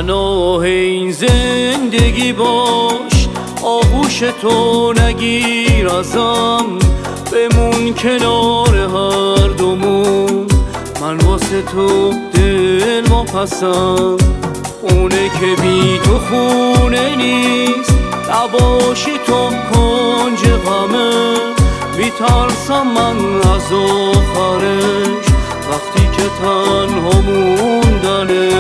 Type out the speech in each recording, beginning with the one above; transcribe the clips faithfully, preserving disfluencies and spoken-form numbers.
پناه این زندگی باش، آغوش تو نگیر ازم، بمون کنار هر دومون، من واسه تو دل واپسم. خونه که بی تو خونه نیست، نباشی تو کنج غمه، میترسم من از آخرش وقتی که تنها موندنه.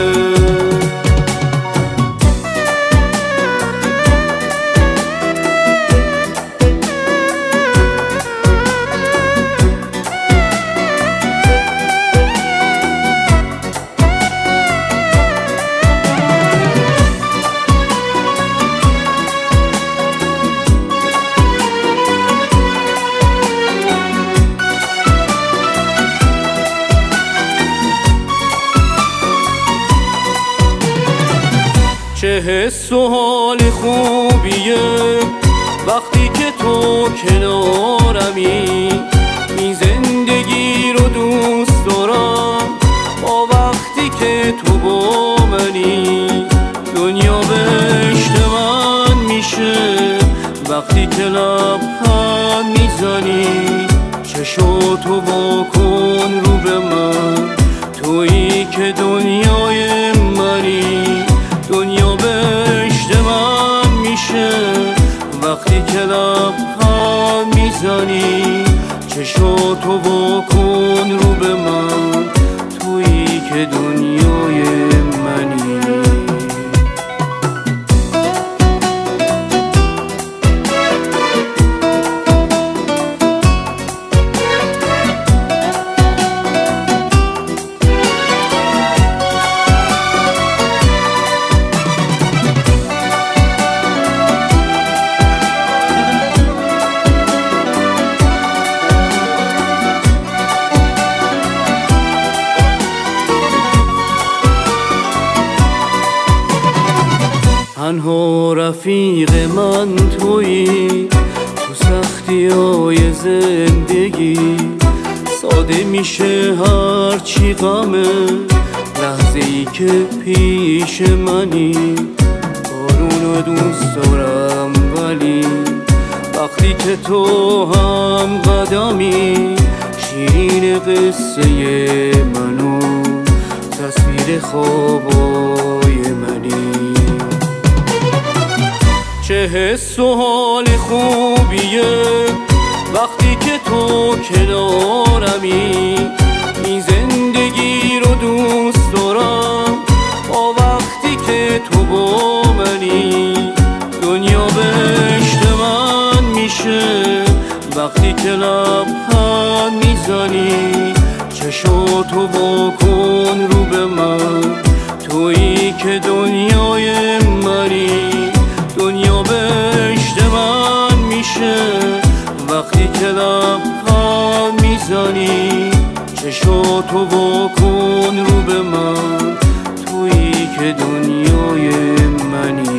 چه حس و حال خوبیه وقتی که تو کنارمی، این زندگی رو دوست دارم با وقتی که تو با منی. دنیا بهشت من میشه وقتی که لبخند میزنی، چشاتو وا کن رو به من، تویی که دنیای منی. دنیا بهشت من میشه وقتی که لبخند میزنی، چشاتو وا کن رو به من، تویی که دنیای منی. تنها رفیق من تویی، تو سختی های زندگی ساده میشه هر چی غمه، لحظه ای که پیش منی. بارونو دوست دارم ولی وقتی که تو هم قدمی، شیرین قصه منو تصویر خوابای منی. چه حس و حال خوبیه وقتی که تو کنارمی، این زندگی رو دوست دارم با وقتی که تو با منی. دنیا بهشت من میشه وقتی که لبخند میزنی، چشاتو وا کن رو به من، تویی که دنیای منی. دنیا بهشت من میشه وقتی که لبخند میزنی، چشاتو وا کن رو به من، تویی که دنیای منی.